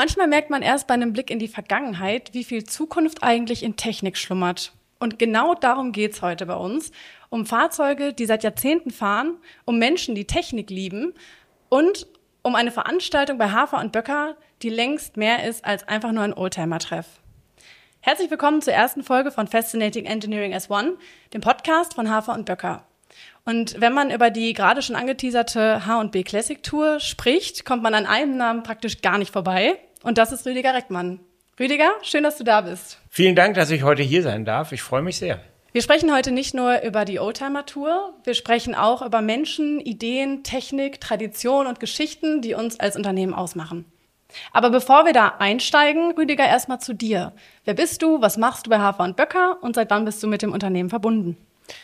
Manchmal merkt man erst bei einem Blick in die Vergangenheit, wie viel Zukunft eigentlich in Technik schlummert. Und genau darum geht's heute bei uns. Um Fahrzeuge, die seit Jahrzehnten fahren, um Menschen, die Technik lieben und um eine Veranstaltung bei Hafer und Böcker, die längst mehr ist als einfach nur ein Oldtimer-Treff. Herzlich willkommen zur ersten Folge von Fascinating Engineering as One, dem Podcast von Hafer und Böcker. Und wenn man über die gerade schon angeteaserte H&B Classic Tour spricht, kommt man an einem Namen praktisch gar nicht vorbei. Und das ist Rüdiger Reckmann. Rüdiger, schön, dass du da bist. Vielen Dank, dass ich heute hier sein darf. Ich freue mich sehr. Wir sprechen heute nicht nur über die Oldtimer-Tour, wir sprechen auch über Menschen, Ideen, Technik, Tradition und Geschichten, die uns als Unternehmen ausmachen. Aber bevor wir da einsteigen, Rüdiger, erstmal zu dir. Wer bist du, was machst du bei Hafer und Böcker und seit wann bist du mit dem Unternehmen verbunden?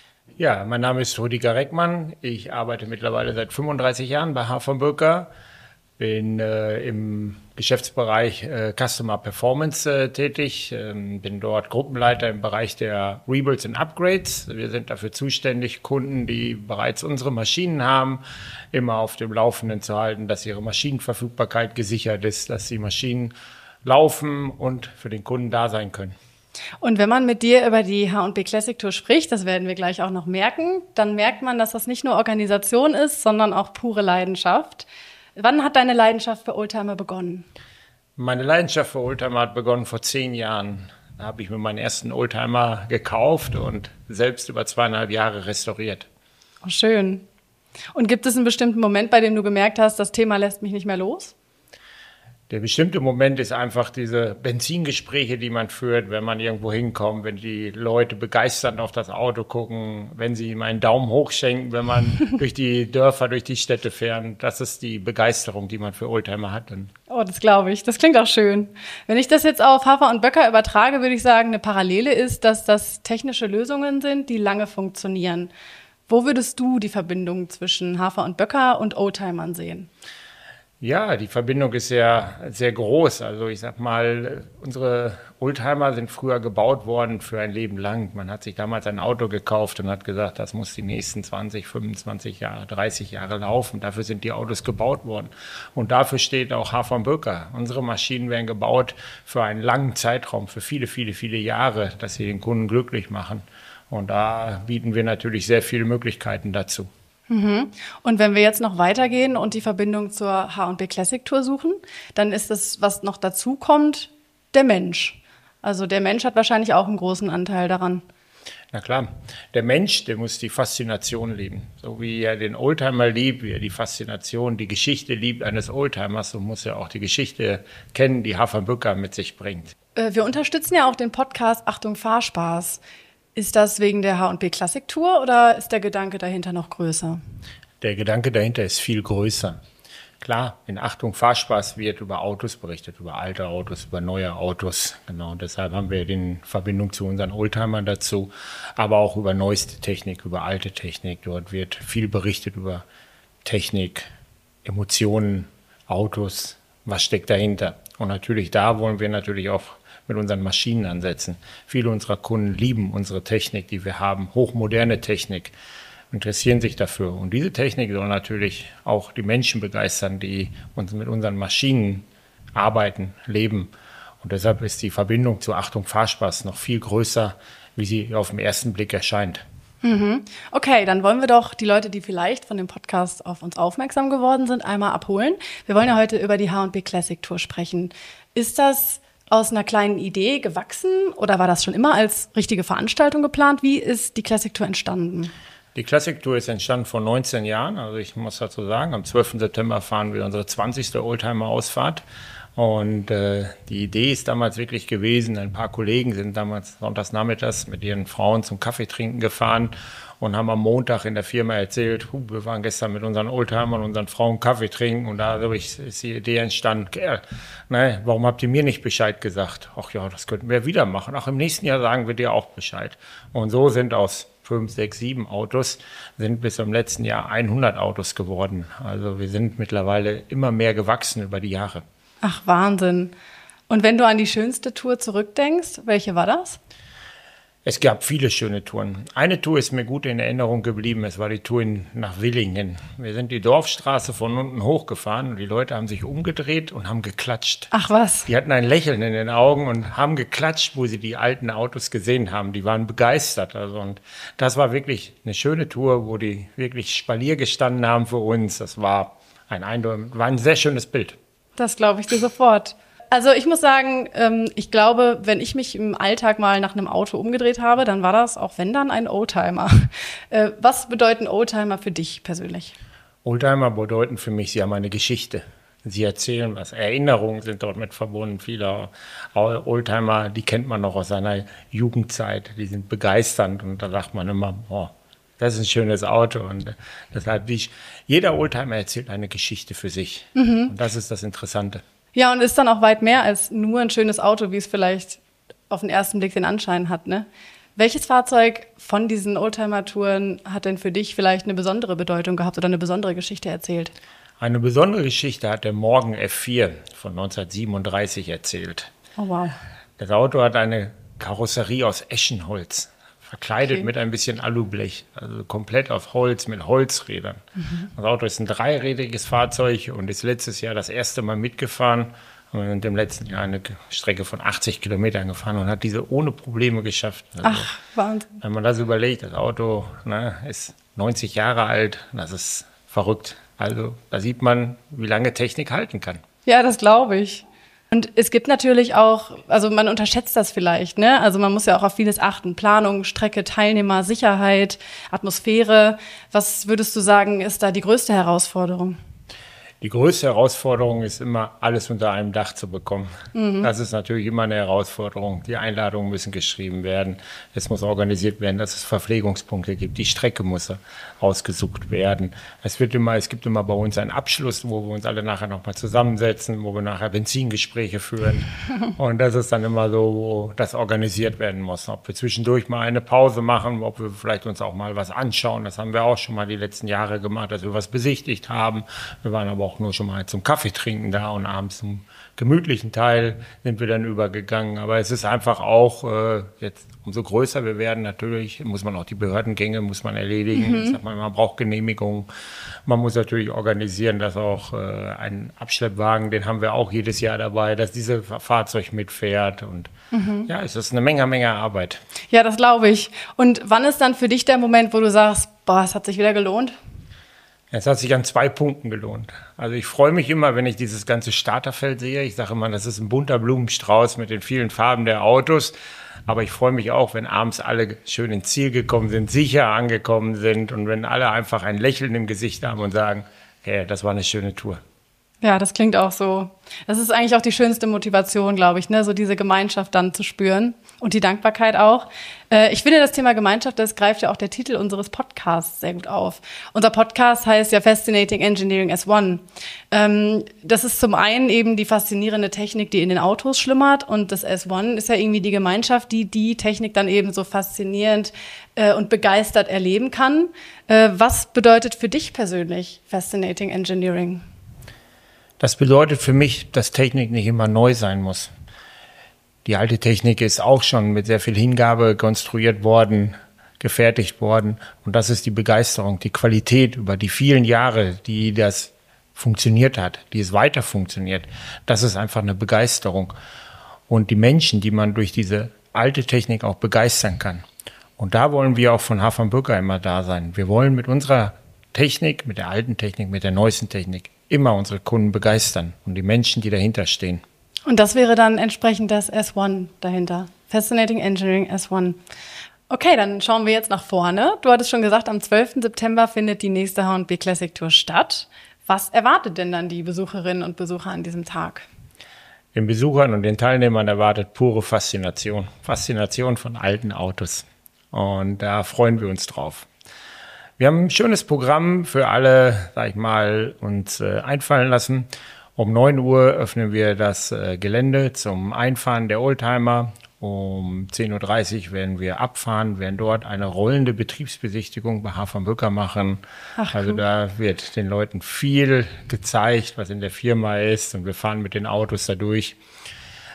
Ja, mein Name ist Rüdiger Reckmann. Ich arbeite mittlerweile seit 35 Jahren bei Hafer und Böcker. Bin im Geschäftsbereich Customer Performance tätig, bin dort Gruppenleiter im Bereich der Rebuilds und Upgrades. Wir sind dafür zuständig, Kunden, die bereits unsere Maschinen haben, immer auf dem Laufenden zu halten, dass ihre Maschinenverfügbarkeit gesichert ist, dass die Maschinen laufen und für den Kunden da sein können. Und wenn man mit dir über die H&B Classic Tour spricht, das werden wir gleich auch noch merken, dann merkt man, dass das nicht nur Organisation ist, sondern auch pure Leidenschaft. Wann hat deine Leidenschaft für Oldtimer begonnen? Meine Leidenschaft für Oldtimer hat begonnen vor 10 Jahren. Da habe ich mir meinen ersten Oldtimer gekauft und selbst über 2,5 Jahre restauriert. Oh, schön. Und gibt es einen bestimmten Moment, bei dem du gemerkt hast, das Thema lässt mich nicht mehr los? Der bestimmte Moment ist einfach diese Benzingespräche, die man führt, wenn man irgendwo hinkommt, wenn die Leute begeistert auf das Auto gucken, wenn sie ihm einen Daumen hoch schenken, wenn man durch die Dörfer, durch die Städte fährt. Das ist die Begeisterung, die man für Oldtimer hat. Oh, das glaube ich. Das klingt auch schön. Wenn ich das jetzt auf Hafer und Böcker übertrage, würde ich sagen, eine Parallele ist, dass das technische Lösungen sind, die lange funktionieren. Wo würdest du die Verbindung zwischen Hafer und Böcker und Oldtimern sehen? Ja, die Verbindung ist sehr, sehr groß. Also ich sag mal, unsere Oldtimer sind früher gebaut worden für ein Leben lang. Man hat sich damals ein Auto gekauft und hat gesagt, das muss die nächsten 20, 25 Jahre, 30 Jahre laufen. Dafür sind die Autos gebaut worden. Und dafür steht auch Hafer und Böcker. Unsere Maschinen werden gebaut für einen langen Zeitraum, für viele, viele, viele Jahre, dass sie den Kunden glücklich machen. Und da bieten wir natürlich sehr viele Möglichkeiten dazu. Und wenn wir jetzt noch weitergehen und die Verbindung zur H&B Classic Tour suchen, dann ist das, was noch dazu kommt, der Mensch. Also der Mensch hat wahrscheinlich auch einen großen Anteil daran. Na klar, der Mensch, der muss die Faszination lieben. So wie er den Oldtimer liebt, wie er die Faszination, die Geschichte liebt eines Oldtimers, so muss er auch die Geschichte kennen, die Hafer und Böcker mit sich bringt. Wir unterstützen ja auch den Podcast Achtung Fahrspaß. Ist das wegen der H&B Classic Tour oder ist der Gedanke dahinter noch größer? Der Gedanke dahinter ist viel größer. Klar, in Achtung Fahrspaß wird über Autos berichtet, über alte Autos, über neue Autos. Genau, deshalb haben wir die Verbindung zu unseren Oldtimern dazu, aber auch über neueste Technik, über alte Technik. Dort wird viel berichtet über Technik, Emotionen, Autos, was steckt dahinter. Und natürlich da wollen wir natürlich auch mit unseren Maschinen ansetzen. Viele unserer Kunden lieben unsere Technik, die wir haben, hochmoderne Technik, interessieren sich dafür. Und diese Technik soll natürlich auch die Menschen begeistern, die uns mit unseren Maschinen arbeiten, leben. Und deshalb ist die Verbindung zur Achtung Fahrspaß noch viel größer, wie sie auf den ersten Blick erscheint. Okay, dann wollen wir doch die Leute, die vielleicht von dem Podcast auf uns aufmerksam geworden sind, einmal abholen. Wir wollen ja heute über die H&B Classic Tour sprechen. Ist das aus einer kleinen Idee gewachsen oder war das schon immer als richtige Veranstaltung geplant? Wie ist die Classic Tour entstanden? Die Classic Tour ist entstanden vor 19 Jahren. Also ich muss dazu sagen, am 12. September fahren wir unsere 20. Oldtimer-Ausfahrt. Und die Idee ist damals wirklich gewesen, ein paar Kollegen sind damals sonntags nachmittags mit ihren Frauen zum Kaffeetrinken gefahren und haben am Montag in der Firma erzählt, wir waren gestern mit unseren Oldtimern und unseren Frauen Kaffee trinken und da ist die Idee entstanden, warum habt ihr mir nicht Bescheid gesagt? Ach ja, das könnten wir wieder machen. Ach, im nächsten Jahr sagen wir dir auch Bescheid. Und so sind aus 5, 6, 7 Autos, sind bis zum letzten Jahr 100 Autos geworden. Also wir sind mittlerweile immer mehr gewachsen über die Jahre. Ach, Wahnsinn. Und wenn du an die schönste Tour zurückdenkst, welche war das? Es gab viele schöne Touren. Eine Tour ist mir gut in Erinnerung geblieben. Es war die Tour nach Willingen. Wir sind die Dorfstraße von unten hochgefahren und die Leute haben sich umgedreht und haben geklatscht. Ach was? Die hatten ein Lächeln in den Augen und haben geklatscht, wo sie die alten Autos gesehen haben. Die waren begeistert. Und das war wirklich eine schöne Tour, wo die wirklich Spalier gestanden haben für uns. Das war ein sehr schönes Bild. Das glaube ich dir sofort. Also ich muss sagen, ich glaube, wenn ich mich im Alltag mal nach einem Auto umgedreht habe, dann war das, auch wenn dann, ein Oldtimer. Was bedeuten Oldtimer für dich persönlich? Oldtimer bedeuten für mich, sie haben eine Geschichte. Sie erzählen was. Erinnerungen sind dort mit verbunden. Viele Oldtimer, die kennt man noch aus seiner Jugendzeit. Die sind begeisternd und da sagt man immer, oh, das ist ein schönes Auto. Und deshalb, jeder Oldtimer erzählt eine Geschichte für sich. Und das ist das Interessante. Ja, und ist dann auch weit mehr als nur ein schönes Auto, wie es vielleicht auf den ersten Blick den Anschein hat, ne? Welches Fahrzeug von diesen Oldtimer-Touren hat denn für dich vielleicht eine besondere Bedeutung gehabt oder eine besondere Geschichte erzählt? Eine besondere Geschichte hat der Morgan F4 von 1937 erzählt. Oh wow. Das Auto hat eine Karosserie aus Eschenholz, verkleidet mit ein bisschen Alublech, also komplett aus Holz mit Holzrädern. Das Auto ist ein dreirädriges Fahrzeug und ist letztes Jahr das erste Mal mitgefahren und im letzten Jahr eine Strecke von 80 Kilometern gefahren und hat diese ohne Probleme geschafft. Also, ach, Wahnsinn. wenn man das überlegt, das Auto ist 90 Jahre alt, das ist verrückt. Also da sieht man, wie lange Technik halten kann. Ja, das glaube ich. Und es gibt natürlich auch, also man unterschätzt das vielleicht, ne? Also man muss ja auch auf vieles achten. Planung, Strecke, Teilnehmer, Sicherheit, Atmosphäre. Was würdest du sagen, ist da die größte Herausforderung? Die größte Herausforderung ist immer, alles unter einem Dach zu bekommen. Das ist natürlich immer eine Herausforderung. Die Einladungen müssen geschrieben werden. Es muss organisiert werden, dass es Verpflegungspunkte gibt. Die Strecke muss ausgesucht werden. Es gibt immer bei uns einen Abschluss, wo wir uns alle nachher nochmal zusammensetzen, wo wir nachher Benzingespräche führen. Und das ist dann immer so, wo das organisiert werden muss. Ob wir zwischendurch mal eine Pause machen, ob wir vielleicht uns auch mal was anschauen. Das haben wir auch schon mal die letzten Jahre gemacht, dass wir was besichtigt haben. Wir waren aber auch nur schon mal zum Kaffee trinken da und abends zum gemütlichen Teil sind wir dann übergegangen. Aber es ist einfach auch, jetzt umso größer wir werden, natürlich muss man auch die Behördengänge muss man erledigen. Ich sag mal, man braucht Genehmigungen. Man muss natürlich organisieren, dass auch ein Abschleppwagen, den haben wir auch jedes Jahr dabei, dass dieses Fahrzeug mitfährt. Und ja, es ist eine Menge Arbeit. Ja, das glaube ich. Und wann ist dann für dich der Moment, wo du sagst, boah, es hat sich wieder gelohnt? Es hat sich an 2 Punkten gelohnt. Also ich freue mich immer, wenn ich dieses ganze Starterfeld sehe. Ich sage immer, das ist ein bunter Blumenstrauß mit den vielen Farben der Autos. Aber ich freue mich auch, wenn abends alle schön ins Ziel gekommen sind, sicher angekommen sind und wenn alle einfach ein Lächeln im Gesicht haben und sagen, hey, das war eine schöne Tour. Ja, das klingt auch so. Das ist eigentlich auch die schönste Motivation, glaube ich, ne? So diese Gemeinschaft dann zu spüren und die Dankbarkeit auch. Ich finde, das Thema Gemeinschaft, das greift ja auch der Titel unseres Podcasts sehr gut auf. Unser Podcast heißt ja Fascinating Engineering as One. Das ist zum einen eben die faszinierende Technik, die in den Autos schlummert, und das S1 ist ja irgendwie die Gemeinschaft, die Technik dann eben so faszinierend und begeistert erleben kann. Was bedeutet für dich persönlich Fascinating Engineering? Das bedeutet für mich, dass Technik nicht immer neu sein muss. Die alte Technik ist auch schon mit sehr viel Hingabe konstruiert worden, gefertigt worden. Und das ist die Begeisterung, die Qualität über die vielen Jahre, die das funktioniert hat, die es weiter funktioniert. Das ist einfach eine Begeisterung. Und die Menschen, die man durch diese alte Technik auch begeistern kann. Und da wollen wir auch von H. von Böcker immer da sein. Wir wollen mit unserer Technik, mit der alten Technik, mit der neuesten Technik immer unsere Kunden begeistern und die Menschen, die dahinter stehen. Und das wäre dann entsprechend das S1 dahinter. Fascinating Engineering S1. Okay, dann schauen wir jetzt nach vorne. Du hattest schon gesagt, am 12. September findet die nächste H&B Classic Tour statt. Was erwartet denn dann die Besucherinnen und Besucher an diesem Tag? Den Besuchern und den Teilnehmern erwartet pure Faszination. Faszination von alten Autos. Und da freuen wir uns drauf. Wir haben ein schönes Programm für alle, sag ich mal, uns einfallen lassen. Um 9 Uhr öffnen wir das Gelände zum Einfahren der Oldtimer. Um 10.30 Uhr werden wir abfahren, werden dort eine rollende Betriebsbesichtigung bei H. von Böcker machen. Ach, also cool. da wird den Leuten viel gezeigt, was in der Firma ist, und wir fahren mit den Autos da durch.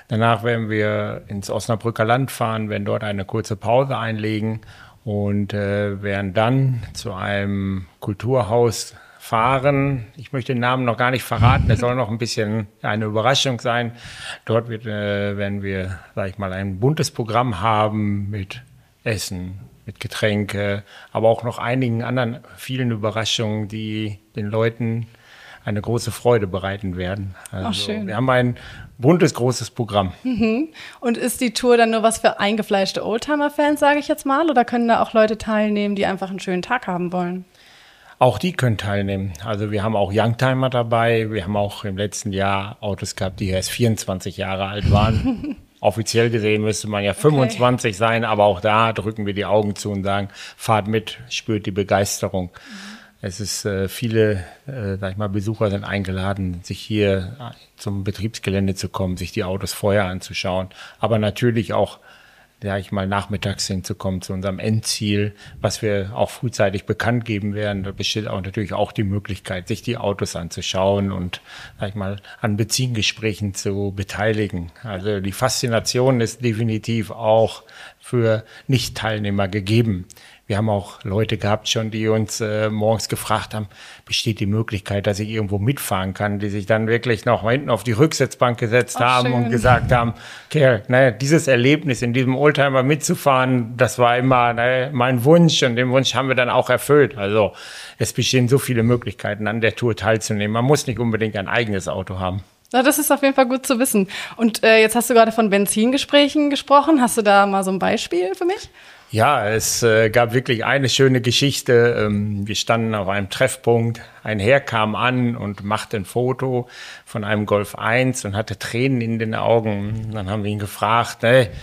Danach werden wir ins Osnabrücker Land fahren, werden dort eine kurze Pause einlegen und werden dann zu einem Kulturhaus fahren. Ich möchte den Namen noch gar nicht verraten, es soll noch ein bisschen eine Überraschung sein. Dort werden wir, sag ich mal, ein buntes Programm haben mit Essen, mit Getränke, aber auch noch einigen anderen vielen Überraschungen, die den Leuten eine große Freude bereiten werden. Also, schön. Wir haben ein buntes, großes Programm. Mhm. Und ist die Tour dann nur was für eingefleischte Oldtimer-Fans, sage ich jetzt mal, oder können da auch Leute teilnehmen, die einfach einen schönen Tag haben wollen? Auch die können teilnehmen. Also wir haben auch Youngtimer dabei. Wir haben auch im letzten Jahr Autos gehabt, die erst 24 Jahre alt waren. Offiziell gesehen müsste man ja 25 sein, aber auch da drücken wir die Augen zu und sagen, fahrt mit, spürt die Begeisterung. Es ist viele, sag ich mal, Besucher sind eingeladen, sich hier zum Betriebsgelände zu kommen, sich die Autos vorher anzuschauen, aber natürlich auch, sag ich mal, nachmittags hinzukommen zu unserem Endziel, was wir auch frühzeitig bekannt geben werden. Da besteht auch natürlich auch die Möglichkeit, sich die Autos anzuschauen und, sag ich mal, an Beziehungsgesprächen zu beteiligen. Also die Faszination ist definitiv auch für Nicht-Teilnehmer gegeben. Wir haben auch Leute gehabt schon, die uns morgens gefragt haben, besteht die Möglichkeit, dass ich irgendwo mitfahren kann, die sich dann wirklich noch hinten auf die Rücksitzbank gesetzt haben und gesagt haben, Kerl, dieses Erlebnis in diesem Oldtimer mitzufahren, das war immer mein Wunsch und den Wunsch haben wir dann auch erfüllt. Also es bestehen so viele Möglichkeiten, an der Tour teilzunehmen. Man muss nicht unbedingt ein eigenes Auto haben. Ja, das ist auf jeden Fall gut zu wissen. Und jetzt hast du gerade von Benzingesprächen gesprochen. Hast du da mal so ein Beispiel für mich? Ja, es gab wirklich eine schöne Geschichte. Wir standen auf einem Treffpunkt. Ein Herr kam an und machte ein Foto von einem Golf 1 und hatte Tränen in den Augen. Dann haben wir ihn gefragt,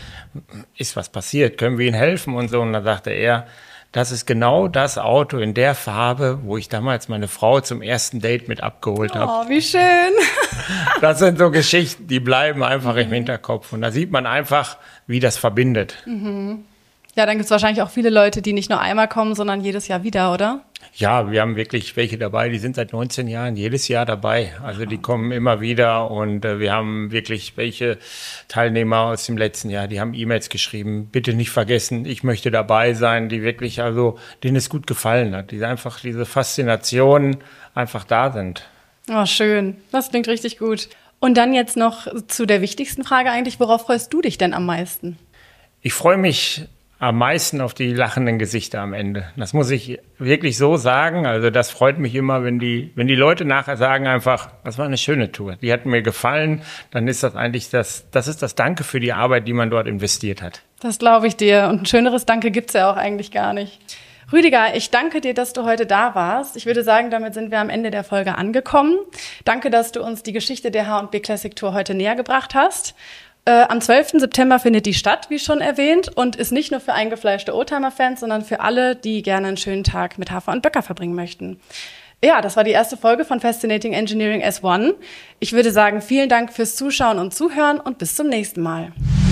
ist was passiert? Können wir Ihnen helfen? Und so. Und dann sagte er, das ist genau das Auto in der Farbe, wo ich damals meine Frau zum ersten Date mit abgeholt habe. Oh, wie schön. Das sind so Geschichten, die bleiben einfach im Hinterkopf. Und da sieht man einfach, wie das verbindet. Mhm. Ja, dann gibt es wahrscheinlich auch viele Leute, die nicht nur einmal kommen, sondern jedes Jahr wieder, oder? Ja, wir haben wirklich welche dabei, die sind seit 19 Jahren jedes Jahr dabei. Also die kommen immer wieder und wir haben wirklich welche Teilnehmer aus dem letzten Jahr, die haben E-Mails geschrieben, bitte nicht vergessen, ich möchte dabei sein, die wirklich, also denen es gut gefallen hat, die einfach diese Faszination einfach da sind. Oh, schön. Das klingt richtig gut. Und dann jetzt noch zu der wichtigsten Frage eigentlich, worauf freust du dich denn am meisten? Ich freue mich am meisten auf die lachenden Gesichter am Ende. Das muss ich wirklich so sagen. Also das freut mich immer, wenn die Leute nachher sagen einfach, das war eine schöne Tour. Die hat mir gefallen. Dann ist das eigentlich das ist das Danke für die Arbeit, die man dort investiert hat. Das glaube ich dir. Und ein schöneres Danke gibt's ja auch eigentlich gar nicht. Rüdiger, ich danke dir, dass du heute da warst. Ich würde sagen, damit sind wir am Ende der Folge angekommen. Danke, dass du uns die Geschichte der H&B Classic Tour heute näher gebracht hast. Am 12. September findet die statt, wie schon erwähnt, und ist nicht nur für eingefleischte Oldtimer-Fans, sondern für alle, die gerne einen schönen Tag mit Hafer und Böcker verbringen möchten. Ja, das war die erste Folge von Fascinating Engineering S1. Ich würde sagen, vielen Dank fürs Zuschauen und Zuhören und bis zum nächsten Mal.